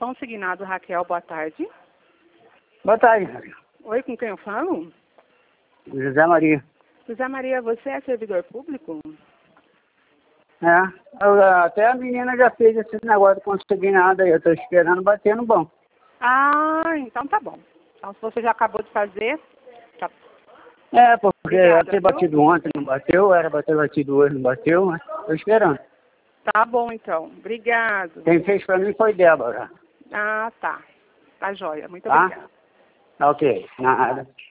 Consignado Raquel, boa tarde. Boa tarde, Raquel. Oi, com quem eu falo? José Maria. José Maria, você é servidor público? Até a menina já fez esse negócio de conseguir nada aí. Eu tô esperando bater no banco. Ah, então tá bom. Então se você já acabou de fazer, tá. Porque Obrigada, ia ter batido ontem, não bateu. Era pra ter batido hoje, não bateu, mas tô esperando. Tá bom então. Obrigado. Quem fez pra mim foi Débora. Ah, tá. Tá joia. Muito Tá? obrigada. Ok, nada.